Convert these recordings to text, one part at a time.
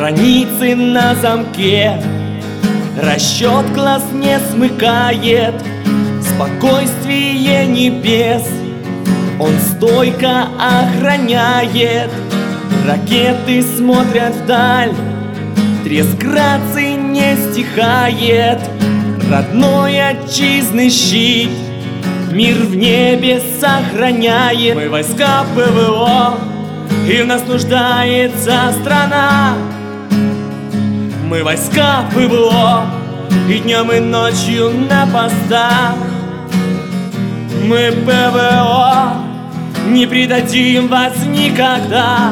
Страницы на замке, расчет глаз не смыкает, спокойствие небес он стойко охраняет. Ракеты смотрят вдаль, треск раций не стихает. Родной отчизны щит мир в небе сохраняет. Мы войска ПВО, и в нас нуждается страна. Мы войска ПВО, и днем и ночью на постах. Мы ПВО, не предадим вас никогда.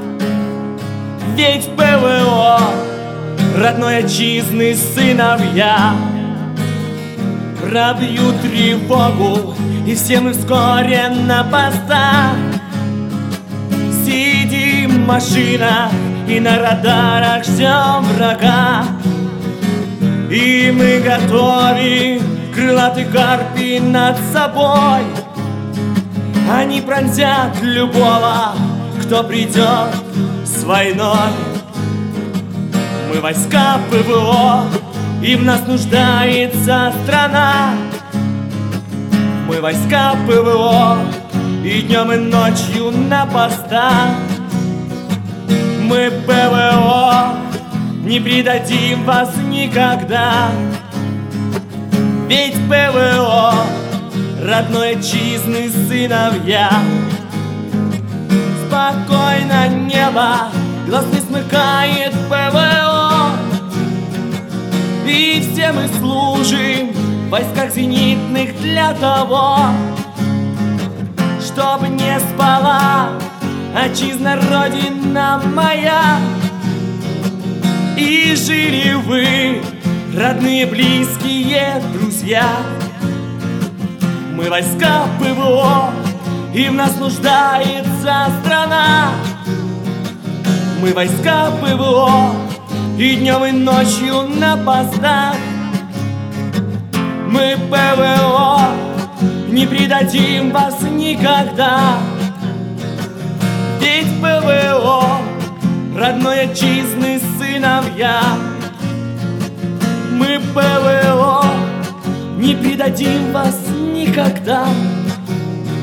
Ведь ПВО родной отчизны сыновья. Пробьют тревогу, и все мы вскоре на постах. Сидим в машинах и на радарах ждем врага. И мы готовим крылатый гарпий над собой. Они пронзят любого, кто придет с войной. Мы войска ПВО, и в нас нуждается страна. Мы войска ПВО, и днем и ночью на постах. Мы ПВО, не предадим вас никогда. Ведь ПВО родной отчизны сыновья. Спокойно небо, глаз не смыкает ПВО. И все мы служим в войсках зенитных для того, чтоб не спала отчизна, родина моя. И жили вы, родные, близкие, друзья. Мы войска ПВО, и в нас нуждается страна. Мы войска ПВО, и днем и ночью на постах. Мы ПВО, не предадим вас никогда. Ведь ПВО родной отчизны сыновья. Мы ПВО, не предадим вас никогда.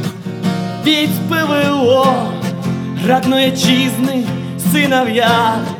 Ведь ПВО родной отчизны сыновья.